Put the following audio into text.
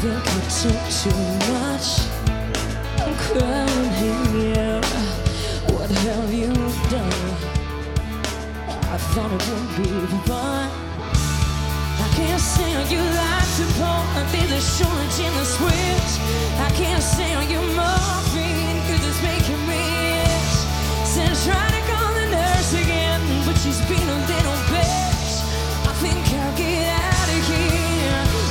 think I took too much. I'm crying here. What have you done? I thought it would be fun. I can't stand you like